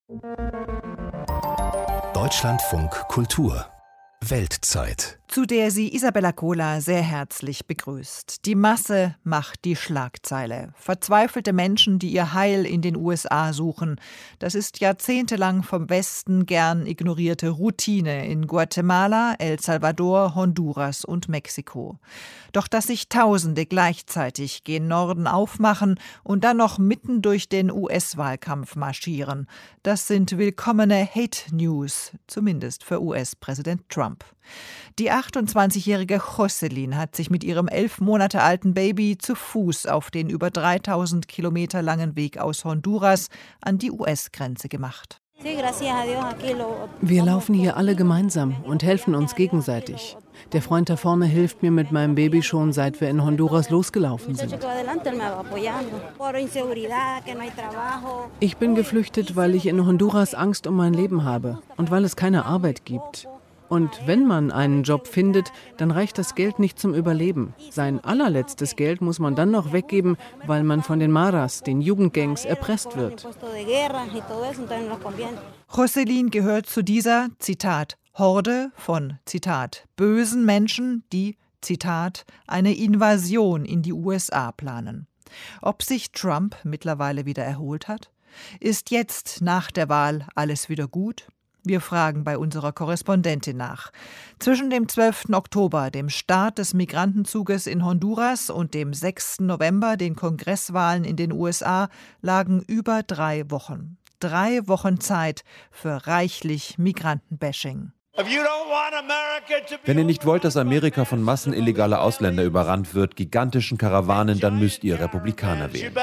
Deutschlandfunk Kultur Weltzeit, zu der sie Isabella Kohler sehr herzlich begrüßt. Die Masse macht die Schlagzeile. Verzweifelte Menschen, die ihr Heil in den USA suchen. Das ist jahrzehntelang vom Westen gern ignorierte Routine in Guatemala, El Salvador, Honduras und Mexiko. Doch dass sich Tausende gleichzeitig gen Norden aufmachen und dann noch mitten durch den US-Wahlkampf marschieren, das sind willkommene Hate-News, zumindest für US-Präsident Trump. Die 28-jährige Jocelyn hat sich mit ihrem 11 Monate alten Baby zu Fuß auf den über 3000 Kilometer langen Weg aus Honduras an die US-Grenze gemacht. Wir laufen hier alle gemeinsam und helfen uns gegenseitig. Der Freund da vorne hilft mir mit meinem Baby schon, seit wir in Honduras losgelaufen sind. Ich bin geflüchtet, weil ich in Honduras Angst um mein Leben habe und weil es keine Arbeit gibt. Und wenn man einen Job findet, dann reicht das Geld nicht zum Überleben. Sein allerletztes Geld muss man dann noch weggeben, weil man von den Maras, den Jugendgangs, erpresst wird. Jocelyn gehört zu dieser, Zitat, Horde von, Zitat, bösen Menschen, die, Zitat, eine Invasion in die USA planen. Ob sich Trump mittlerweile wieder erholt hat? Ist jetzt nach der Wahl alles wieder gut? Wir fragen bei unserer Korrespondentin nach. Zwischen dem 12. Oktober, dem Start des Migrantenzuges in Honduras, und dem 6. November, den Kongresswahlen in den USA, lagen über 3 Wochen. 3 Wochen Zeit für reichlich Migrantenbashing. Wenn ihr nicht wollt, dass Amerika von Massen illegaler Ausländer überrannt wird, gigantischen Karawanen, dann müsst ihr Republikaner wählen.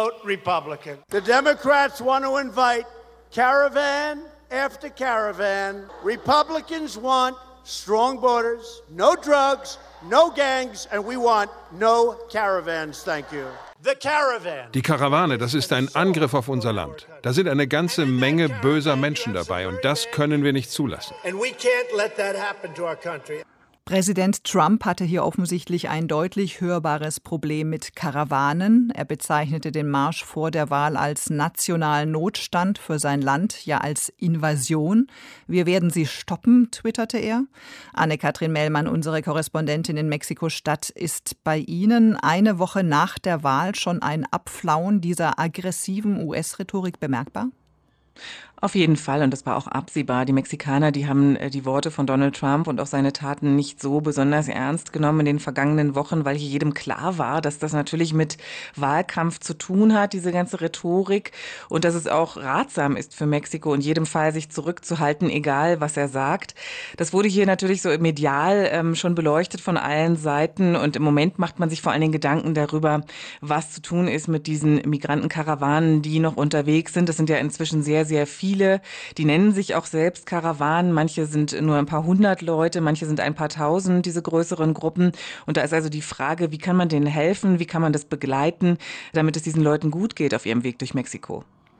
The Democrats want to invite caravan after caravan. Republicans want strong borders, no drugs, no gangs, and we want no caravans. Thank you. The caravan. Die Karawane, das ist ein Angriff auf unser Land. Da sind eine ganze Menge böser Menschen dabei und das können wir nicht zulassen. And we can't let that happen to our country. Präsident Trump hatte hier offensichtlich ein deutlich hörbares Problem mit Karawanen. Er bezeichnete den Marsch vor der Wahl als nationalen Notstand für sein Land, ja als Invasion. Wir werden sie stoppen, twitterte er. Anne-Kathrin Mellmann, unsere Korrespondentin in Mexiko-Stadt, ist bei Ihnen eine Woche nach der Wahl schon ein Abflauen dieser aggressiven US-Rhetorik bemerkbar? Auf jeden Fall, und das war auch absehbar. Die Mexikaner, die haben die Worte von Donald Trump und auch seine Taten nicht so besonders ernst genommen in den vergangenen Wochen, weil hier jedem klar war, dass das natürlich mit Wahlkampf zu tun hat, diese ganze Rhetorik, und dass es auch ratsam ist für Mexiko, in jedem Fall sich zurückzuhalten, egal was er sagt. Das wurde hier natürlich so medial schon beleuchtet von allen Seiten, und im Moment macht man sich vor allen Dingen Gedanken darüber, was zu tun ist mit diesen Migrantenkarawanen, die noch unterwegs sind. Das sind ja inzwischen sehr, sehr viele. Die nennen sich auch selbst Karawanen. Manche sind nur ein paar hundert Leute, manche sind ein paar tausend, diese größeren Gruppen. Und da ist also die Frage, wie kann man denen helfen, wie kann man das begleiten, damit es diesen Leuten gut geht auf ihrem Weg durch Mexiko.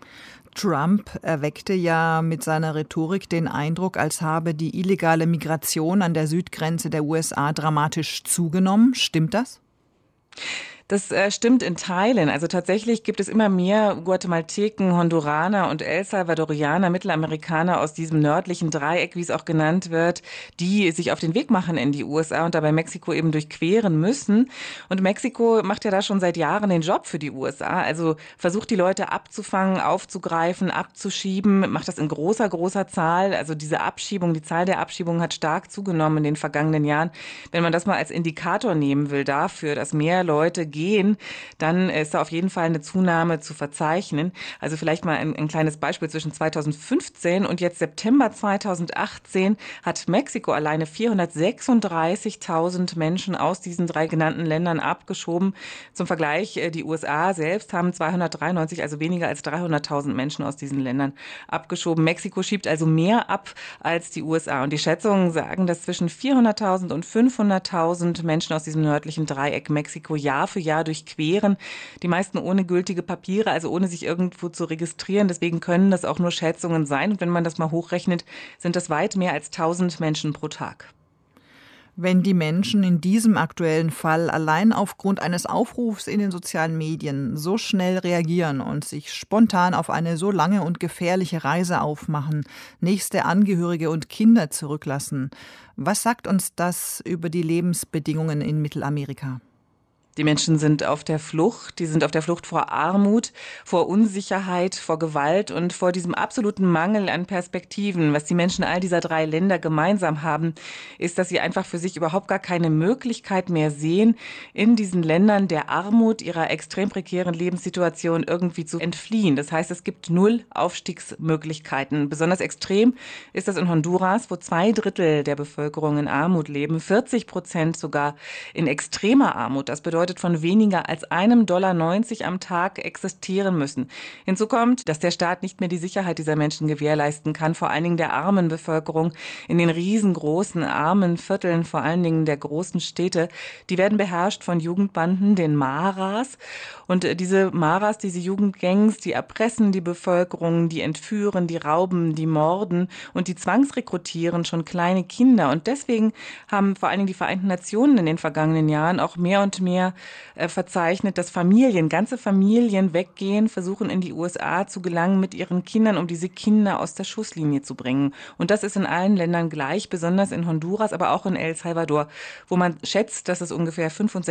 Trump erweckte ja mit seiner Rhetorik den Eindruck, als habe die illegale Migration an der Südgrenze der USA dramatisch zugenommen. Stimmt das? Das stimmt in Teilen. Also tatsächlich gibt es immer mehr Guatemalteken, Honduraner und El Salvadorianer, Mittelamerikaner aus diesem nördlichen Dreieck, wie es auch genannt wird, die sich auf den Weg machen in die USA und dabei Mexiko eben durchqueren müssen. Und Mexiko macht ja da schon seit Jahren den Job für die USA. Also versucht die Leute abzufangen, aufzugreifen, abzuschieben, macht das in großer, großer Zahl. Also diese Abschiebung, die Zahl der Abschiebungen hat stark zugenommen in den vergangenen Jahren. Wenn man das mal als Indikator nehmen will dafür, dass mehr Leute gehen, dann ist da auf jeden Fall eine Zunahme zu verzeichnen. Also vielleicht mal ein kleines Beispiel: Zwischen 2015 und jetzt September 2018 hat Mexiko alleine 436.000 Menschen aus diesen 3 genannten Ländern abgeschoben. Zum Vergleich, die USA selbst haben 293, also weniger als 300.000 Menschen aus diesen Ländern abgeschoben. Mexiko schiebt also mehr ab als die USA. Und die Schätzungen sagen, dass zwischen 400.000 und 500.000 Menschen aus diesem nördlichen Dreieck Mexiko Jahr für Jahr durchqueren. Die meisten ohne gültige Papiere, also ohne sich irgendwo zu registrieren. Deswegen können das auch nur Schätzungen sein. Und wenn man das mal hochrechnet, sind das weit mehr als 1.000 Menschen pro Tag. Wenn die Menschen in diesem aktuellen Fall allein aufgrund eines Aufrufs in den sozialen Medien so schnell reagieren und sich spontan auf eine so lange und gefährliche Reise aufmachen, nächste Angehörige und Kinder zurücklassen, was sagt uns das über die Lebensbedingungen in Mittelamerika? Die Menschen sind auf der Flucht. Die sind auf der Flucht vor Armut, vor Unsicherheit, vor Gewalt und vor diesem absoluten Mangel an Perspektiven. Was die Menschen all dieser 3 Länder gemeinsam haben, ist, dass sie einfach für sich überhaupt gar keine Möglichkeit mehr sehen, in diesen Ländern der Armut, ihrer extrem prekären Lebenssituation irgendwie zu entfliehen. Das heißt, es gibt 0 Aufstiegsmöglichkeiten. Besonders extrem ist das in Honduras, wo 2/3 der Bevölkerung in Armut leben, 40% sogar in extremer Armut. Das bedeutet, von weniger als $1,90 am Tag existieren müssen. Hinzu kommt, dass der Staat nicht mehr die Sicherheit dieser Menschen gewährleisten kann, vor allen Dingen der armen Bevölkerung in den riesengroßen armen Vierteln, vor allen Dingen der großen Städte. Die werden beherrscht von Jugendbanden, den Maras. Und diese Maras, diese Jugendgangs, die erpressen die Bevölkerung, die entführen, die rauben, die morden und die zwangsrekrutieren schon kleine Kinder. Und deswegen haben vor allen Dingen die Vereinten Nationen in den vergangenen Jahren auch mehr und mehr verzeichnet, dass ganze Familien weggehen, versuchen in die USA zu gelangen mit ihren Kindern, um diese Kinder aus der Schusslinie zu bringen. Und das ist in allen Ländern gleich, besonders in Honduras, aber auch in El Salvador, wo man schätzt, dass es ungefähr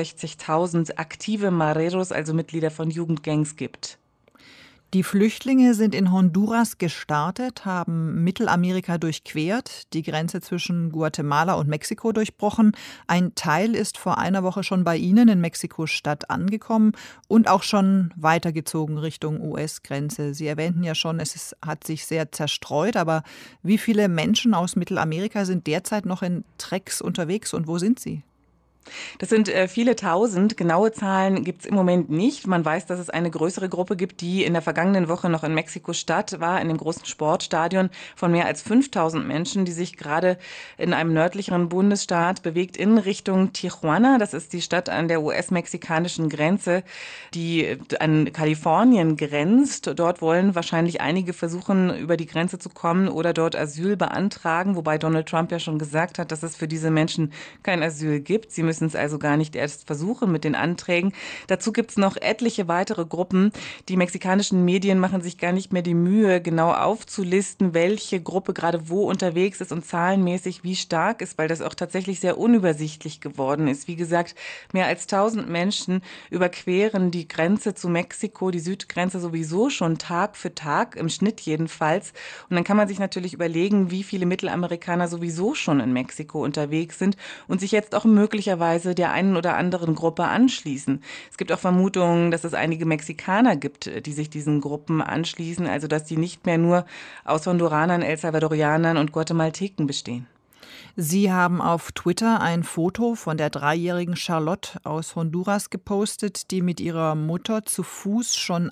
65.000 aktive Mareros, also Mitglieder von Jugendgangs, gibt. Die Flüchtlinge sind in Honduras gestartet, haben Mittelamerika durchquert, die Grenze zwischen Guatemala und Mexiko durchbrochen. Ein Teil ist vor einer Woche schon bei Ihnen in Mexiko-Stadt angekommen und auch schon weitergezogen Richtung US-Grenze. Sie erwähnten ja schon, hat sich sehr zerstreut, aber wie viele Menschen aus Mittelamerika sind derzeit noch in Trecks unterwegs und wo sind sie? Das sind viele Tausend. Genaue Zahlen gibt es im Moment nicht. Man weiß, dass es eine größere Gruppe gibt, die in der vergangenen Woche noch in Mexiko-Stadt war, in dem großen Sportstadion von mehr als 5.000 Menschen, die sich gerade in einem nördlicheren Bundesstaat bewegt in Richtung Tijuana. Das ist die Stadt an der US-mexikanischen Grenze, die an Kalifornien grenzt. Dort wollen wahrscheinlich einige versuchen, über die Grenze zu kommen oder dort Asyl beantragen, wobei Donald Trump ja schon gesagt hat, dass es für diese Menschen kein Asyl gibt. Sie müssen es also gar nicht erst versuchen mit den Anträgen. Dazu gibt es noch etliche weitere Gruppen. Die mexikanischen Medien machen sich gar nicht mehr die Mühe, genau aufzulisten, welche Gruppe gerade wo unterwegs ist und zahlenmäßig wie stark ist, weil das auch tatsächlich sehr unübersichtlich geworden ist. Wie gesagt, mehr als 1.000 Menschen überqueren die Grenze zu Mexiko, die Südgrenze sowieso schon Tag für Tag, im Schnitt jedenfalls. Und dann kann man sich natürlich überlegen, wie viele Mittelamerikaner sowieso schon in Mexiko unterwegs sind und sich jetzt auch möglicherweise der einen oder anderen Gruppe anschließen. Es gibt auch Vermutungen, dass es einige Mexikaner gibt, die sich diesen Gruppen anschließen, also dass die nicht mehr nur aus Honduranern, El Salvadorianern und Guatemalteken bestehen. Sie haben auf Twitter ein Foto von der 3-jährigen Charlotte aus Honduras gepostet, die mit ihrer Mutter zu Fuß schon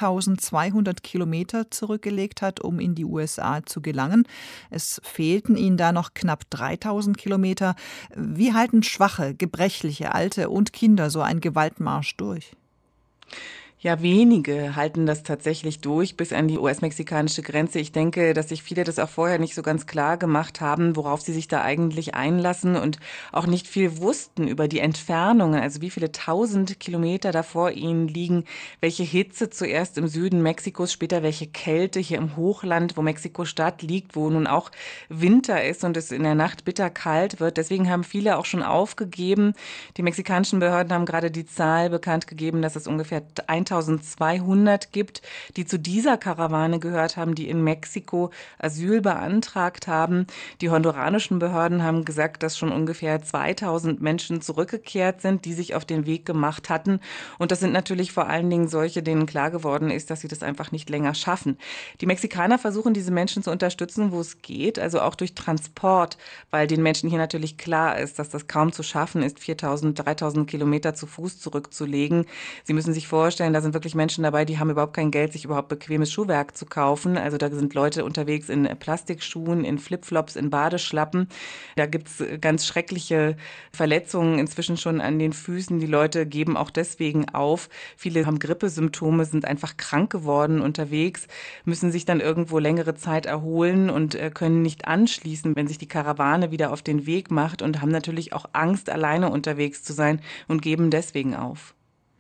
1.200 Kilometer zurückgelegt hat, um in die USA zu gelangen. Es fehlten ihnen da noch knapp 3.000 Kilometer. Wie halten Schwache, Gebrechliche, Alte und Kinder so einen Gewaltmarsch durch? Ja, wenige halten das tatsächlich durch bis an die US-mexikanische Grenze. Ich denke, dass sich viele das auch vorher nicht so ganz klar gemacht haben, worauf sie sich da eigentlich einlassen und auch nicht viel wussten über die Entfernungen, also wie viele 1.000 Kilometer da vor ihnen liegen, welche Hitze zuerst im Süden Mexikos, später welche Kälte hier im Hochland, wo Mexiko-Stadt liegt, wo nun auch Winter ist und es in der Nacht bitterkalt wird. Deswegen haben viele auch schon aufgegeben. Die mexikanischen Behörden haben gerade die Zahl bekannt gegeben, dass es ungefähr 1.200 gibt, die zu dieser Karawane gehört haben, die in Mexiko Asyl beantragt haben. Die honduranischen Behörden haben gesagt, dass schon ungefähr 2.000 Menschen zurückgekehrt sind, die sich auf den Weg gemacht hatten. Und das sind natürlich vor allen Dingen solche, denen klar geworden ist, dass sie das einfach nicht länger schaffen. Die Mexikaner versuchen, diese Menschen zu unterstützen, wo es geht, also auch durch Transport, weil den Menschen hier natürlich klar ist, dass das kaum zu schaffen ist, 4.000, 3.000 Kilometer zu Fuß zurückzulegen. Sie müssen sich vorstellen, da sind wirklich Menschen dabei, die haben überhaupt kein Geld, sich überhaupt bequemes Schuhwerk zu kaufen. Also da sind Leute unterwegs in Plastikschuhen, in Flipflops, in Badeschlappen. Da gibt's ganz schreckliche Verletzungen inzwischen schon an den Füßen. Die Leute geben auch deswegen auf. Viele haben Grippesymptome, sind einfach krank geworden unterwegs, müssen sich dann irgendwo längere Zeit erholen und können nicht anschließen, wenn sich die Karawane wieder auf den Weg macht und haben natürlich auch Angst, alleine unterwegs zu sein und geben deswegen auf.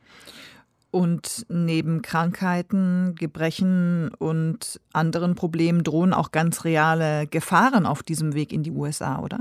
Und neben Krankheiten, Gebrechen und anderen Problemen drohen auch ganz reale Gefahren auf diesem Weg in die USA, oder?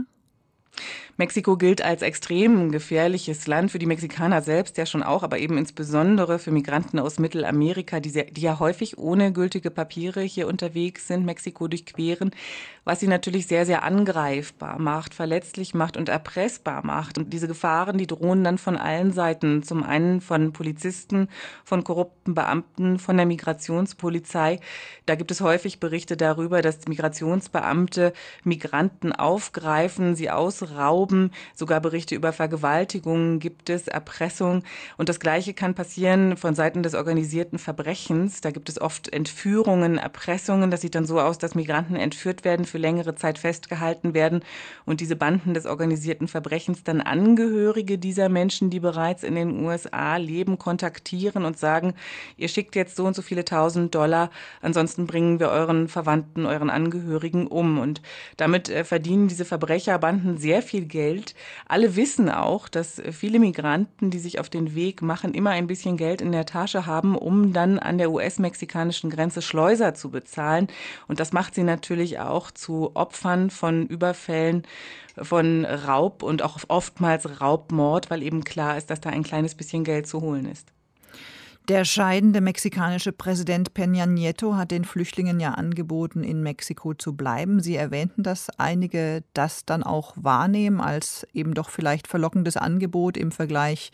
Mexiko gilt als extrem gefährliches Land, für die Mexikaner selbst ja schon auch, aber eben insbesondere für Migranten aus Mittelamerika, die ja häufig ohne gültige Papiere hier unterwegs sind, Mexiko durchqueren, was sie natürlich sehr, sehr angreifbar macht, verletzlich macht und erpressbar macht. Und diese Gefahren, die drohen dann von allen Seiten. Zum einen von Polizisten, von korrupten Beamten, von der Migrationspolizei. Da gibt es häufig Berichte darüber, dass Migrationsbeamte Migranten aufgreifen, sie ausrauben. Sogar Berichte über Vergewaltigungen gibt es, Erpressung. Und das Gleiche kann passieren von Seiten des organisierten Verbrechens. Da gibt es oft Entführungen, Erpressungen. Das sieht dann so aus, dass Migranten entführt werden, für längere Zeit festgehalten werden und diese Banden des organisierten Verbrechens dann Angehörige dieser Menschen, die bereits in den USA leben, kontaktieren und sagen, ihr schickt jetzt so und so viele $1.000, ansonsten bringen wir euren Verwandten, euren Angehörigen um. Und damit verdienen diese Verbrecherbanden sehr viel Geld. Alle wissen auch, dass viele Migranten, die sich auf den Weg machen, immer ein bisschen Geld in der Tasche haben, um dann an der US-mexikanischen Grenze Schleuser zu bezahlen. Und das macht sie natürlich auch zu Opfern von Überfällen, von Raub und auch oftmals Raubmord, weil eben klar ist, dass da ein kleines bisschen Geld zu holen ist. Der scheidende mexikanische Präsident Peña Nieto hat den Flüchtlingen ja angeboten, in Mexiko zu bleiben. Sie erwähnten, dass einige das dann auch wahrnehmen als eben doch vielleicht verlockendes Angebot im Vergleich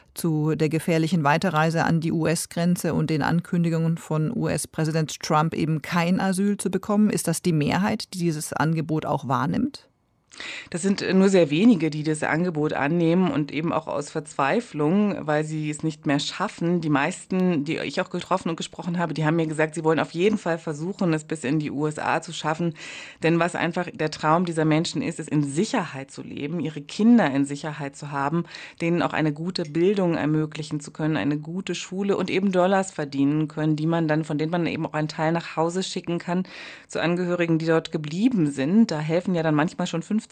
zu der gefährlichen Weiterreise an die US-Grenze und den Ankündigungen von US-Präsident Trump, eben kein Asyl zu bekommen. Ist das die Mehrheit, die dieses Angebot auch wahrnimmt? Das sind nur sehr wenige, die das Angebot annehmen und eben auch aus Verzweiflung, weil sie es nicht mehr schaffen. Die meisten, die ich auch getroffen und gesprochen habe, die haben mir gesagt, sie wollen auf jeden Fall versuchen, es bis in die USA zu schaffen. Denn was einfach der Traum dieser Menschen ist, ist in Sicherheit zu leben, ihre Kinder in Sicherheit zu haben, denen auch eine gute Bildung ermöglichen zu können, eine gute Schule und eben Dollars verdienen können, von denen man eben auch einen Teil nach Hause schicken kann zu Angehörigen, die dort geblieben sind. Da helfen ja dann manchmal schon $50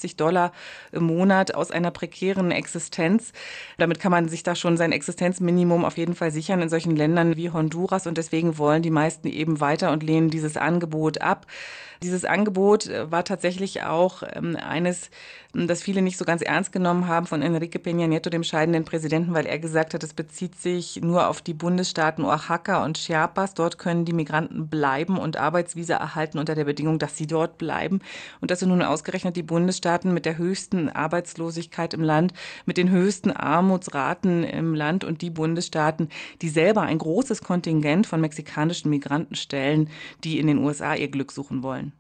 im Monat aus einer prekären Existenz. Damit kann man sich da schon sein Existenzminimum auf jeden Fall sichern in solchen Ländern wie Honduras. Und deswegen wollen die meisten eben weiter und lehnen dieses Angebot ab. Dieses Angebot war tatsächlich auch eines, das viele nicht so ganz ernst genommen haben von Enrique Peña Nieto, dem scheidenden Präsidenten, weil er gesagt hat, es bezieht sich nur auf die Bundesstaaten Oaxaca und Chiapas. Dort können die Migranten bleiben und Arbeitsvisa erhalten unter der Bedingung, dass sie dort bleiben. Und das sind nun ausgerechnet die Bundesstaaten mit der höchsten Arbeitslosigkeit im Land, mit den höchsten Armutsraten im Land und die Bundesstaaten, die selber ein großes Kontingent von mexikanischen Migranten stellen, die in den USA ihr Glück suchen wollen.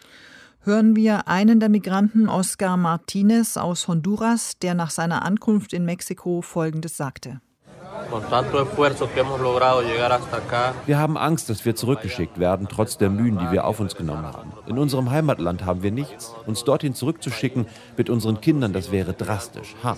Hören wir einen der Migranten, Oscar Martinez aus Honduras, der nach seiner Ankunft in Mexiko Folgendes sagte. Wir haben Angst, dass wir zurückgeschickt werden, trotz der Mühen, die wir auf uns genommen haben. In unserem Heimatland haben wir nichts. Uns dorthin zurückzuschicken mit unseren Kindern, das wäre drastisch, hart.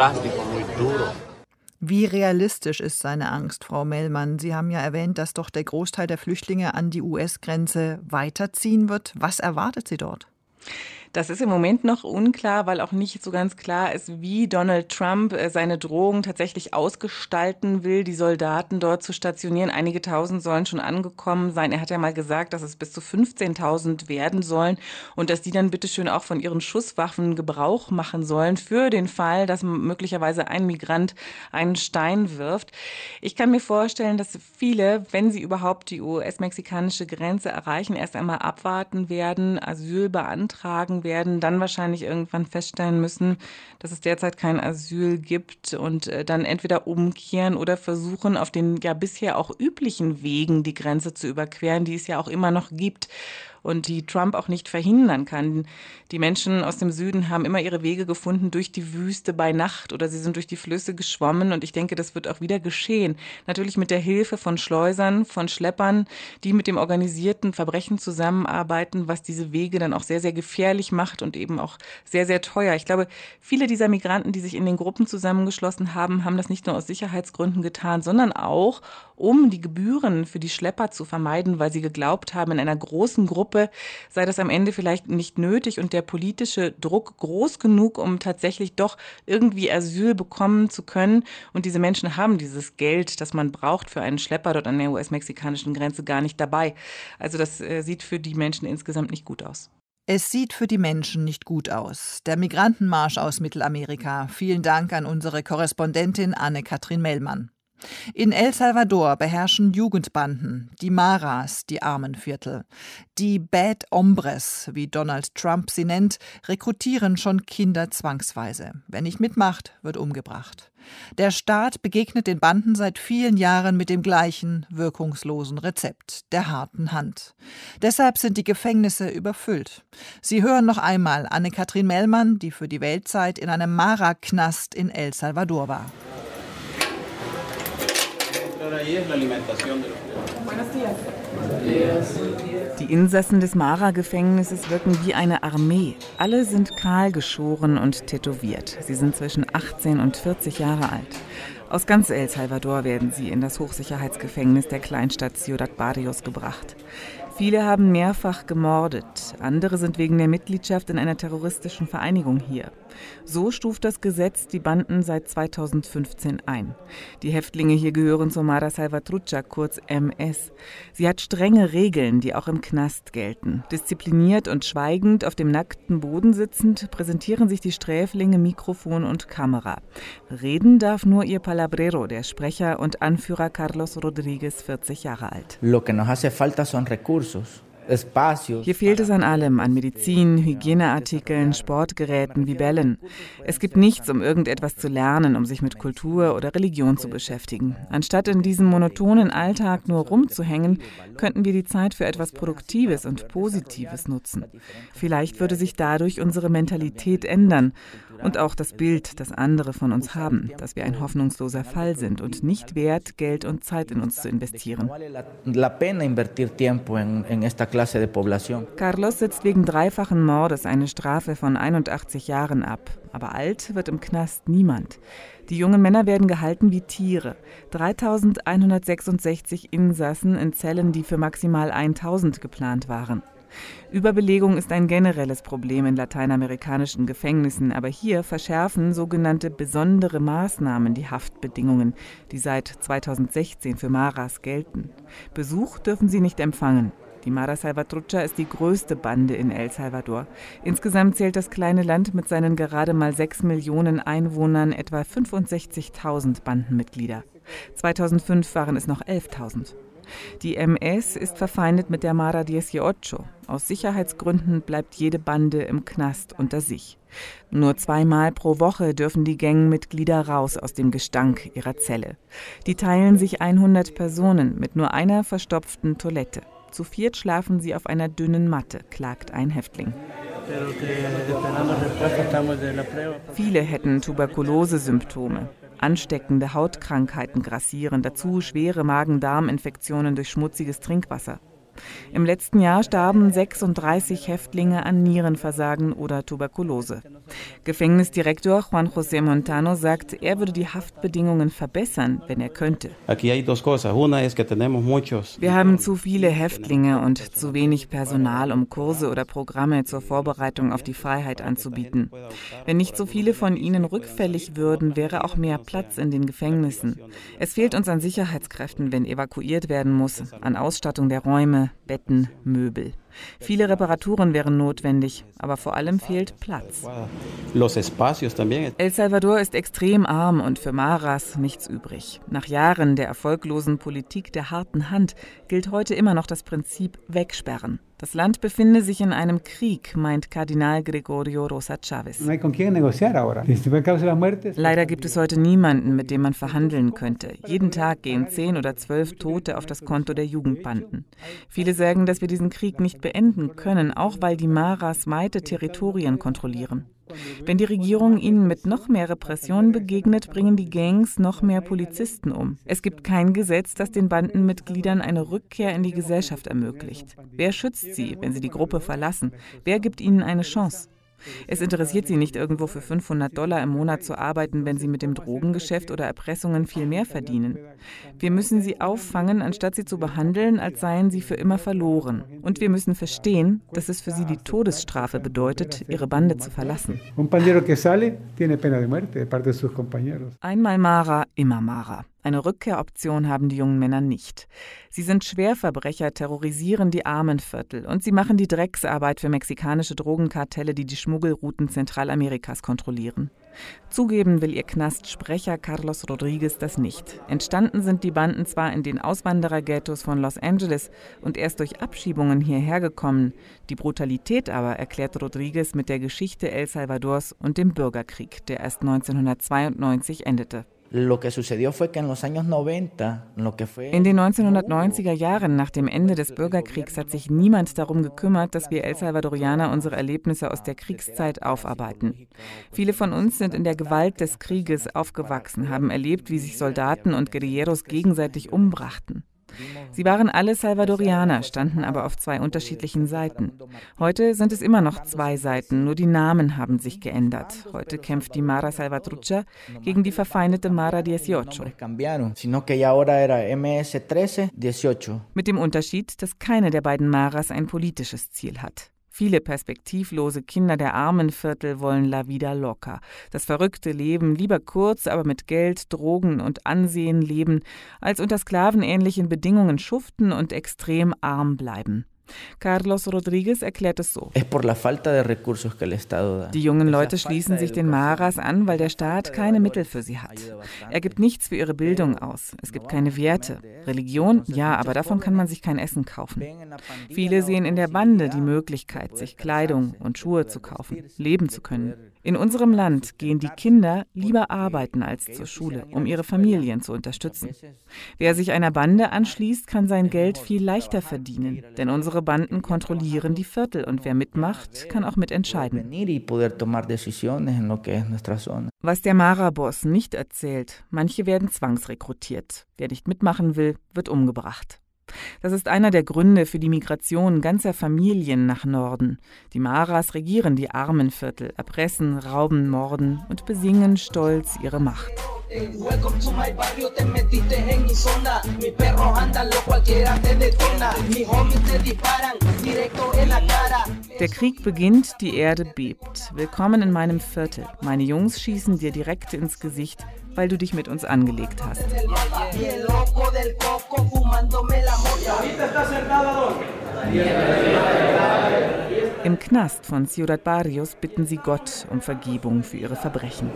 Wie realistisch ist seine Angst, Frau Mellmann? Sie haben ja erwähnt, dass doch der Großteil der Flüchtlinge an die US-Grenze weiterziehen wird. Was erwartet sie dort? Das ist im Moment noch unklar, weil auch nicht so ganz klar ist, wie Donald Trump seine Drohung tatsächlich ausgestalten will, die Soldaten dort zu stationieren. Einige Tausend sollen schon angekommen sein. Er hat ja mal gesagt, dass es bis zu 15.000 werden sollen und dass die dann bitteschön auch von ihren Schusswaffen Gebrauch machen sollen für den Fall, dass möglicherweise ein Migrant einen Stein wirft. Ich kann mir vorstellen, dass viele, wenn sie überhaupt die US-mexikanische Grenze erreichen, erst einmal abwarten werden, Asyl beantragen werden, dann wahrscheinlich irgendwann feststellen müssen, dass es derzeit kein Asyl gibt und dann entweder umkehren oder versuchen, auf den ja bisher auch üblichen Wegen die Grenze zu überqueren, die es ja auch immer noch gibt. und die Trump auch nicht verhindern kann. Die Menschen aus dem Süden haben immer ihre Wege gefunden durch die Wüste bei Nacht oder sie sind durch die Flüsse geschwommen und ich denke, das wird auch wieder geschehen. Natürlich mit der Hilfe von Schleusern, von Schleppern, die mit dem organisierten Verbrechen zusammenarbeiten, was diese Wege dann auch sehr, sehr gefährlich macht und eben auch sehr, sehr teuer. Ich glaube, viele dieser Migranten, die sich in den Gruppen zusammengeschlossen haben, haben das nicht nur aus Sicherheitsgründen getan, sondern auch, um die Gebühren für die Schlepper zu vermeiden, weil sie geglaubt haben, in einer großen Gruppe sei das am Ende vielleicht nicht nötig und der politische Druck groß genug, um tatsächlich doch irgendwie Asyl bekommen zu können. Und diese Menschen haben dieses Geld, das man braucht für einen Schlepper dort an der US-mexikanischen Grenze, gar nicht dabei. Also das sieht für die Menschen insgesamt nicht gut aus. Es sieht für die Menschen nicht gut aus. Der Migrantenmarsch aus Mittelamerika. Vielen Dank an unsere Korrespondentin Anne-Kathrin Mellmann. In El Salvador beherrschen Jugendbanden, die Maras, die Armenviertel. Die Bad Hombres, wie Donald Trump sie nennt, rekrutieren schon Kinder zwangsweise. Wer nicht mitmacht, wird umgebracht. Der Staat begegnet den Banden seit vielen Jahren mit dem gleichen wirkungslosen Rezept, der harten Hand. Deshalb sind die Gefängnisse überfüllt. Sie hören noch einmal Anne-Kathrin Mellmann, die für die Weltzeit in einem Mara-Knast in El Salvador war. Die Insassen des Mara-Gefängnisses wirken wie eine Armee. Alle sind kahl geschoren und tätowiert. Sie sind zwischen 18 und 40 Jahre alt. Aus ganz El Salvador werden sie in das Hochsicherheitsgefängnis der Kleinstadt Ciudad Barrios gebracht. Viele haben mehrfach gemordet, andere sind wegen der Mitgliedschaft in einer terroristischen Vereinigung hier. So stuft das Gesetz die Banden seit 2015 ein. Die Häftlinge hier gehören zur Mara Salvatrucha, kurz MS. Sie hat strenge Regeln, die auch im Knast gelten. Diszipliniert und schweigend auf dem nackten Boden sitzend präsentieren sich die Sträflinge Mikrofon und Kamera. Reden darf nur ihr Palabrero, der Sprecher und Anführer Carlos Rodriguez, 40 Jahre alt. Lo que nos hace falta son recursos. Hier fehlt es an allem, an Medizin, Hygieneartikeln, Sportgeräten wie Bällen. Es gibt nichts, um irgendetwas zu lernen, um sich mit Kultur oder Religion zu beschäftigen. Anstatt in diesem monotonen Alltag nur rumzuhängen, könnten wir die Zeit für etwas Produktives und Positives nutzen. Vielleicht würde sich dadurch unsere Mentalität ändern und auch das Bild, das andere von uns haben, dass wir ein hoffnungsloser Fall sind und nicht wert, Geld und Zeit in uns zu investieren. Carlos sitzt wegen dreifachen Mordes eine Strafe von 81 Jahren ab. Aber alt wird im Knast niemand. Die jungen Männer werden gehalten wie Tiere. 3166 Insassen in Zellen, die für maximal 1000 geplant waren. Überbelegung ist ein generelles Problem in lateinamerikanischen Gefängnissen, aber hier verschärfen sogenannte besondere Maßnahmen die Haftbedingungen, die seit 2016 für Maras gelten. Besuch dürfen sie nicht empfangen. Die Mara Salvatrucha ist die größte Bande in El Salvador. Insgesamt zählt das kleine Land mit seinen gerade mal 6 Millionen Einwohnern etwa 65.000 Bandenmitglieder. 2005 waren es noch 11.000. Die MS ist verfeindet mit der Mara 18. Aus Sicherheitsgründen bleibt jede Bande im Knast unter sich. Nur 2-mal pro Woche dürfen die Gangmitglieder raus aus dem Gestank ihrer Zelle. Die teilen sich 100 Personen mit nur einer verstopften Toilette. Zu viert schlafen sie auf einer dünnen Matte, klagt ein Häftling. Viele hätten Tuberkulose-Symptome. Ansteckende Hautkrankheiten grassieren, dazu schwere Magen-Darm-Infektionen durch schmutziges Trinkwasser. Im letzten Jahr starben 36 Häftlinge an Nierenversagen oder Tuberkulose. Gefängnisdirektor Juan José Montano sagt, er würde die Haftbedingungen verbessern, wenn er könnte. Wir haben zu viele Häftlinge und zu wenig Personal, um Kurse oder Programme zur Vorbereitung auf die Freiheit anzubieten. Wenn nicht so viele von ihnen rückfällig würden, wäre auch mehr Platz in den Gefängnissen. Es fehlt uns an Sicherheitskräften, wenn evakuiert werden muss, an Ausstattung der Räume, Betten, Möbel. Viele Reparaturen wären notwendig, aber vor allem fehlt Platz. El Salvador ist extrem arm und für Maras nichts übrig. Nach Jahren der erfolglosen Politik der harten Hand gilt heute immer noch das Prinzip Wegsperren. Das Land befinde sich in einem Krieg, meint Kardinal Gregorio Rosa Chavez. Leider gibt es heute niemanden, mit dem man verhandeln könnte. Jeden Tag gehen 10 oder 12 Tote auf das Konto der Jugendbanden. Viele sagen, dass wir diesen Krieg nicht beenden können, auch weil die Maras weite Territorien kontrollieren. Wenn die Regierung ihnen mit noch mehr Repressionen begegnet, bringen die Gangs noch mehr Polizisten um. Es gibt kein Gesetz, das den Bandenmitgliedern eine Rückkehr in die Gesellschaft ermöglicht. Wer schützt sie, wenn sie die Gruppe verlassen? Wer gibt ihnen eine Chance? Es interessiert sie nicht, irgendwo für $500 im Monat zu arbeiten, wenn sie mit dem Drogengeschäft oder Erpressungen viel mehr verdienen. Wir müssen sie auffangen, anstatt sie zu behandeln, als seien sie für immer verloren. Und wir müssen verstehen, dass es für sie die Todesstrafe bedeutet, ihre Bande zu verlassen. Einmal Mara, immer Mara. Eine Rückkehroption haben die jungen Männer nicht. Sie sind Schwerverbrecher, terrorisieren die Armenviertel und sie machen die Drecksarbeit für mexikanische Drogenkartelle, die die Schmuggelrouten Zentralamerikas kontrollieren. Zugeben will ihr Knastsprecher Carlos Rodriguez das nicht. Entstanden sind die Banden zwar in den Auswandererghettos von Los Angeles und erst durch Abschiebungen hierher gekommen. Die Brutalität aber erklärt Rodriguez mit der Geschichte El Salvadors und dem Bürgerkrieg, der erst 1992 endete. In den 1990er Jahren nach dem Ende des Bürgerkriegs hat sich niemand darum gekümmert, dass wir El Salvadorianer unsere Erlebnisse aus der Kriegszeit aufarbeiten. Viele von uns sind in der Gewalt des Krieges aufgewachsen, haben erlebt, wie sich Soldaten und Guerilleros gegenseitig umbrachten. Sie waren alle Salvadorianer, standen aber auf zwei unterschiedlichen Seiten. Heute sind es immer noch zwei Seiten, nur die Namen haben sich geändert. Heute kämpft die Mara Salvatrucha gegen die verfeindete Mara 18. Mit dem Unterschied, dass keine der beiden Maras ein politisches Ziel hat. Viele perspektivlose Kinder der Armenviertel wollen La Vida Loca, das verrückte Leben, lieber kurz, aber mit Geld, Drogen und Ansehen leben, als unter sklavenähnlichen Bedingungen schuften und extrem arm bleiben. Carlos Rodriguez erklärt es so. Die jungen Leute schließen sich den Maras an, weil der Staat keine Mittel für sie hat. Er gibt nichts für ihre Bildung aus. Es gibt keine Werte. Religion, ja, aber davon kann man sich kein Essen kaufen. Viele sehen in der Bande die Möglichkeit, sich Kleidung und Schuhe zu kaufen, leben zu können. In unserem Land gehen die Kinder lieber arbeiten als zur Schule, um ihre Familien zu unterstützen. Wer sich einer Bande anschließt, kann sein Geld viel leichter verdienen, denn unsere Banden kontrollieren die Viertel und wer mitmacht, kann auch mitentscheiden. Was der Mara-Boss nicht erzählt, manche werden zwangsrekrutiert. Wer nicht mitmachen will, wird umgebracht. Das ist einer der Gründe für die Migration ganzer Familien nach Norden. Die Maras regieren die Armenviertel, erpressen, rauben, morden und besingen stolz ihre Macht. Der Krieg beginnt, die Erde bebt. Willkommen in meinem Viertel. Meine Jungs schießen dir direkt ins Gesicht, weil du dich mit uns angelegt hast. Im Knast von Ciudad Barrios bitten sie Gott um Vergebung für ihre Verbrechen.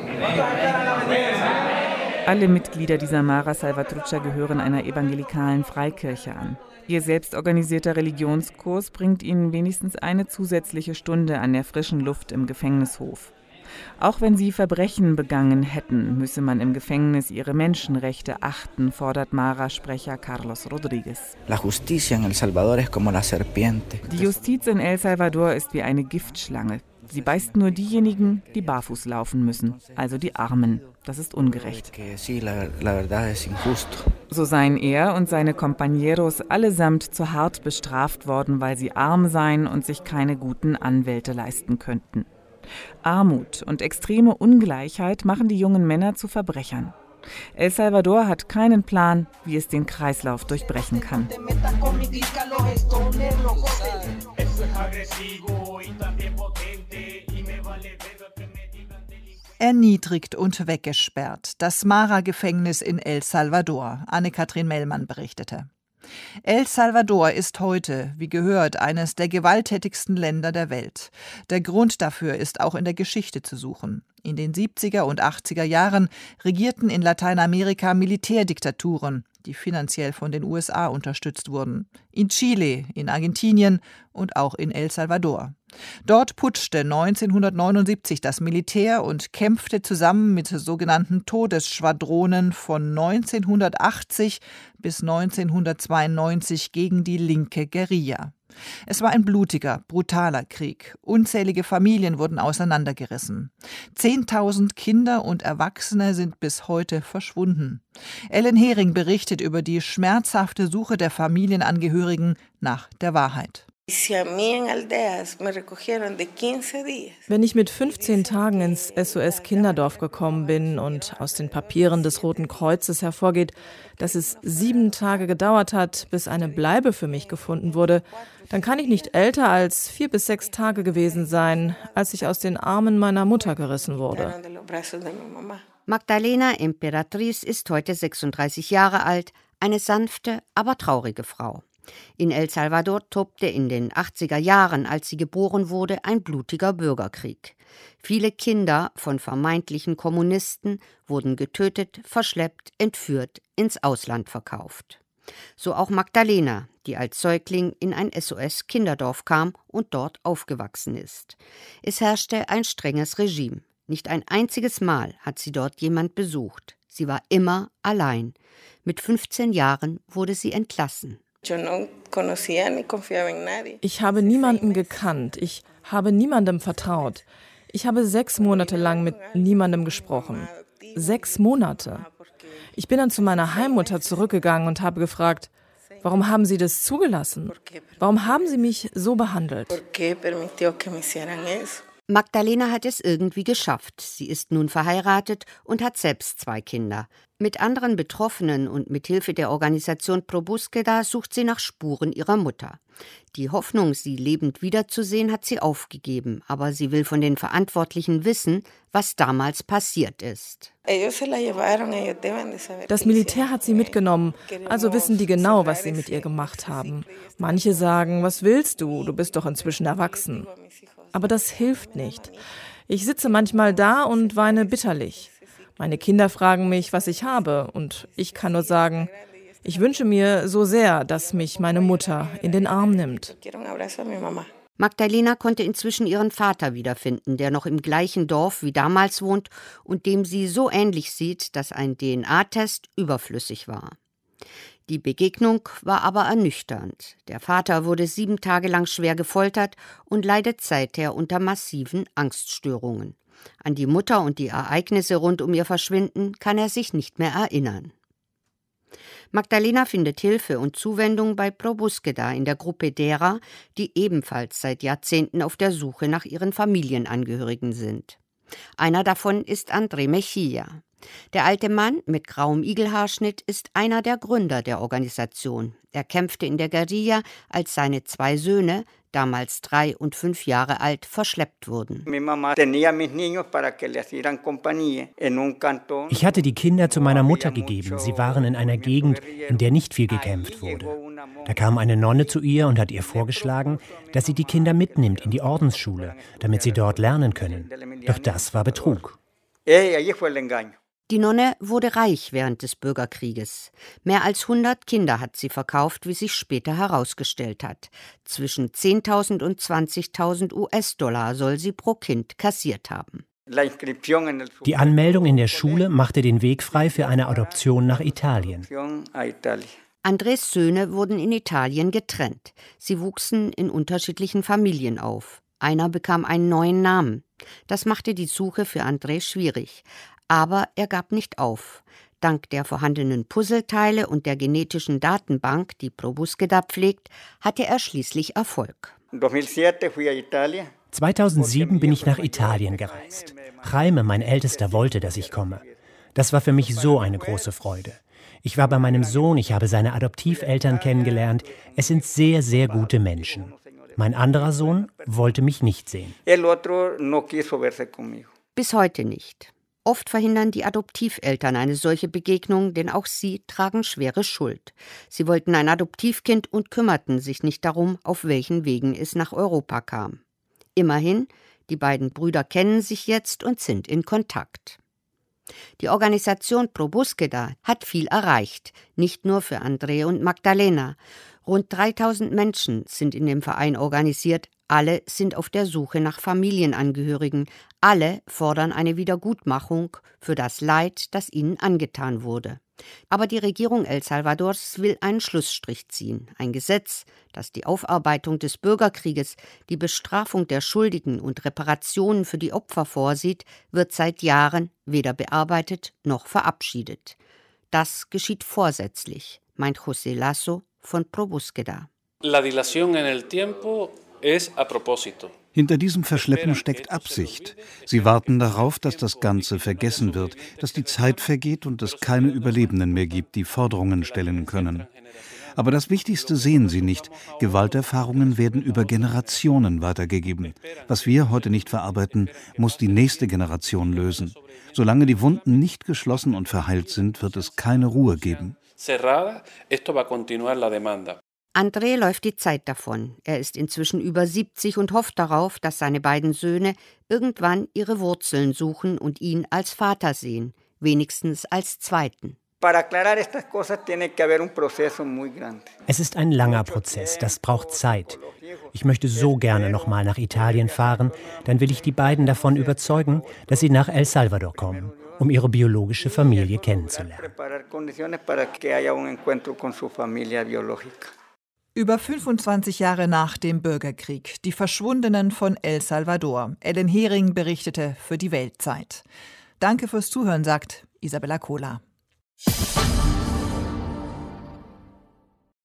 Alle Mitglieder dieser Mara Salvatrucha gehören einer evangelikalen Freikirche an. Ihr selbstorganisierter Religionskurs bringt ihnen wenigstens eine zusätzliche Stunde an der frischen Luft im Gefängnishof. Auch wenn sie Verbrechen begangen hätten, müsse man im Gefängnis ihre Menschenrechte achten, fordert Mara-Sprecher Carlos Rodriguez. Die Justiz in El Salvador ist wie eine Giftschlange. Sie beißt nur diejenigen, die barfuß laufen müssen, also die Armen. Das ist ungerecht. So seien er und seine Compañeros allesamt zu hart bestraft worden, weil sie arm seien und sich keine guten Anwälte leisten könnten. Armut und extreme Ungleichheit machen die jungen Männer zu Verbrechern. El Salvador hat keinen Plan, wie es den Kreislauf durchbrechen kann. Erniedrigt und weggesperrt. Das Mara-Gefängnis in El Salvador. Anne-Kathrin Mellmann berichtete. El Salvador ist heute, wie gehört, eines der gewalttätigsten Länder der Welt. Der Grund dafür ist auch in der Geschichte zu suchen. In den 70er und 80er Jahren regierten in Lateinamerika Militärdiktaturen, die finanziell von den USA unterstützt wurden. In Chile, in Argentinien und auch in El Salvador. Dort putschte 1979 das Militär und kämpfte zusammen mit sogenannten Todesschwadronen von 1980 bis 1992 gegen die linke Guerilla. Es war ein blutiger, brutaler Krieg. Unzählige Familien wurden auseinandergerissen. 10.000 Kinder und Erwachsene sind bis heute verschwunden. Ellen Hering berichtet über die schmerzhafte Suche der Familienangehörigen nach der Wahrheit. Wenn ich mit 15 Tagen ins SOS-Kinderdorf gekommen bin und aus den Papieren des Roten Kreuzes hervorgeht, dass es 7 Tage gedauert hat, bis eine Bleibe für mich gefunden wurde, dann kann ich nicht älter als 4 bis 6 Tage gewesen sein, als ich aus den Armen meiner Mutter gerissen wurde. Magdalena Emperatriz ist heute 36 Jahre alt, eine sanfte, aber traurige Frau. In El Salvador tobte in den 80er Jahren, als sie geboren wurde, ein blutiger Bürgerkrieg. Viele Kinder von vermeintlichen Kommunisten wurden getötet, verschleppt, entführt, ins Ausland verkauft. So auch Magdalena, die als Säugling in ein SOS-Kinderdorf kam und dort aufgewachsen ist. Es herrschte ein strenges Regime. Nicht ein einziges Mal hat sie dort jemand besucht. Sie war immer allein. Mit 15 Jahren wurde sie entlassen. Ich habe niemanden gekannt, ich habe niemandem vertraut. Ich habe 6 Monate lang mit niemandem gesprochen. 6 Monate. Ich bin dann zu meiner Heimmutter zurückgegangen und habe gefragt, warum haben Sie das zugelassen? Warum haben Sie mich so behandelt? Magdalena hat es irgendwie geschafft. Sie ist nun verheiratet und hat selbst 2 Kinder. Mit anderen Betroffenen und mit Hilfe der Organisation Pro Búsqueda sucht sie nach Spuren ihrer Mutter. Die Hoffnung, sie lebend wiederzusehen, hat sie aufgegeben, aber sie will von den Verantwortlichen wissen, was damals passiert ist. Das Militär hat sie mitgenommen, also wissen die genau, was sie mit ihr gemacht haben. Manche sagen, was willst du? Du bist doch inzwischen erwachsen. Aber das hilft nicht. Ich sitze manchmal da und weine bitterlich. Meine Kinder fragen mich, was ich habe, und ich kann nur sagen, ich wünsche mir so sehr, dass mich meine Mutter in den Arm nimmt. Magdalena konnte inzwischen ihren Vater wiederfinden, der noch im gleichen Dorf wie damals wohnt und dem sie so ähnlich sieht, dass ein DNA-Test überflüssig war. Die Begegnung war aber ernüchternd. Der Vater wurde 7 Tage lang schwer gefoltert und leidet seither unter massiven Angststörungen. An die Mutter und die Ereignisse rund um ihr Verschwinden kann er sich nicht mehr erinnern. Magdalena findet Hilfe und Zuwendung bei Pro Búsqueda in der Gruppe derer, die ebenfalls seit Jahrzehnten auf der Suche nach ihren Familienangehörigen sind. Einer davon ist André Mejía. Der alte Mann mit grauem Igelhaarschnitt ist einer der Gründer der Organisation. Er kämpfte in der Guerilla, als seine 2 Söhne, damals 3 und 5 Jahre alt, verschleppt wurden. Ich hatte die Kinder zu meiner Mutter gegeben. Sie waren in einer Gegend, in der nicht viel gekämpft wurde. Da kam eine Nonne zu ihr und hat ihr vorgeschlagen, dass sie die Kinder mitnimmt in die Ordensschule, damit sie dort lernen können. Doch das war Betrug. Die Nonne wurde reich während des Bürgerkrieges. Mehr als 100 Kinder hat sie verkauft, wie sich später herausgestellt hat. Zwischen 10.000 und 20.000 US-Dollar soll sie pro Kind kassiert haben. Die Anmeldung in der Schule machte den Weg frei für eine Adoption nach Italien. Andres Söhne wurden in Italien getrennt. Sie wuchsen in unterschiedlichen Familien auf. Einer bekam einen neuen Namen. Das machte die Suche für André schwierig. Aber er gab nicht auf. Dank der vorhandenen Puzzleteile und der genetischen Datenbank, die Pro Búsqueda pflegt, hatte er schließlich Erfolg. 2007 bin ich nach Italien gereist. Jaime, mein Ältester, wollte, dass ich komme. Das war für mich so eine große Freude. Ich war bei meinem Sohn, ich habe seine Adoptiveltern kennengelernt. Es sind sehr, sehr gute Menschen. Mein anderer Sohn wollte mich nicht sehen. Bis heute nicht. Oft verhindern die Adoptiveltern eine solche Begegnung, denn auch sie tragen schwere Schuld. Sie wollten ein Adoptivkind und kümmerten sich nicht darum, auf welchen Wegen es nach Europa kam. Immerhin, die beiden Brüder kennen sich jetzt und sind in Kontakt. Die Organisation Pro Búsqueda hat viel erreicht, nicht nur für André und Magdalena. Rund 3.000 Menschen sind in dem Verein organisiert. Alle sind auf der Suche nach Familienangehörigen. Alle fordern eine Wiedergutmachung für das Leid, das ihnen angetan wurde. Aber die Regierung El Salvadors will einen Schlussstrich ziehen. Ein Gesetz, das die Aufarbeitung des Bürgerkrieges, die Bestrafung der Schuldigen und Reparationen für die Opfer vorsieht, wird seit Jahren weder bearbeitet noch verabschiedet. Das geschieht vorsätzlich, meint José Lasso von Pro Búsqueda. La dilación en el tiempo es a propósito. Hinter diesem Verschleppen steckt Absicht. Sie warten darauf, dass das Ganze vergessen wird, dass die Zeit vergeht und es keine Überlebenden mehr gibt, die Forderungen stellen können. Aber das Wichtigste sehen sie nicht. Gewalterfahrungen werden über Generationen weitergegeben. Was wir heute nicht verarbeiten, muss die nächste Generation lösen. Solange die Wunden nicht geschlossen und verheilt sind, wird es keine Ruhe geben. André läuft die Zeit davon. Er ist inzwischen über 70 und hofft darauf, dass seine beiden Söhne irgendwann ihre Wurzeln suchen und ihn als Vater sehen, wenigstens als zweiten. Es ist ein langer Prozess, das braucht Zeit. Ich möchte so gerne nochmal nach Italien fahren, dann will ich die beiden davon überzeugen, dass sie nach El Salvador kommen, um ihre biologische Familie kennenzulernen. Über 25 Jahre nach dem Bürgerkrieg, die Verschwundenen von El Salvador. Ellen Hering berichtete für die Weltzeit. Danke fürs Zuhören, sagt Isabella Kohler.